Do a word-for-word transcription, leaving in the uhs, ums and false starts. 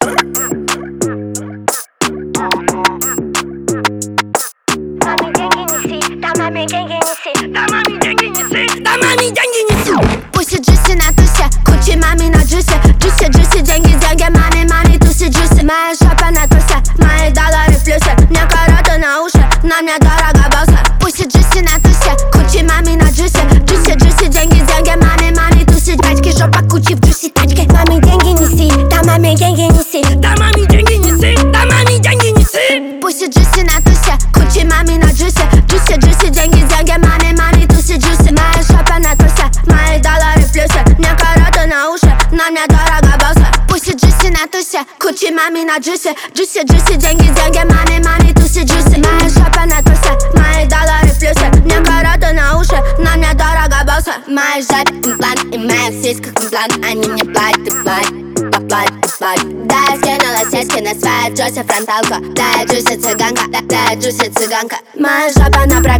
Маме деньги неси, да маме деньги неси, да маме деньги неси. Пусть джуси на тусе, кучи маме на джусе. Джуси, джуси, деньги, деньги, маме, маме, туси, джуси. Моя шопа на тусе, мои доллары в плюсе. Мне короты на уши, на мне дорого босса. Пусть джуси на тусе, кучи маме на джусе. Джуси, джуси, деньги, деньги, маме, маме, туси. Тачки, жопа, кучи в джуси, тачки. Маме деньги неси, да маме деньги неси, да маме деньги неси, да маме деньги неси. Пусть джуси на тусе, кучи маме на джусе. Джуси, джуси, деньги, деньги, маме, маме, туси, джуси. Моя шопа на тусе, мои доллары в плюсе. Мне короты на уши, на мне дорого босса. Пусть джуси на тусе, кучи маме на джусе. Джуси, джуси, деньги, деньги, маме, маме, туси, джуси. Моя шопа на тусе, мои доллары в плюсе. Мне короты на уши, на мне дорого босса. Моя жопа имплант, и моя в сиськах имплант. Они мне платят и платят, поплатят и платят. Да, я скинула сиськи на свою джуси фронталку. Да, я джуси цыганка, да, да, я джуси цыганка. Моя жопа на программе.